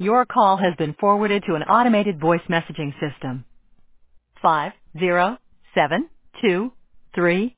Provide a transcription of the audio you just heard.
Your call has been forwarded to an automated voice messaging system. 5072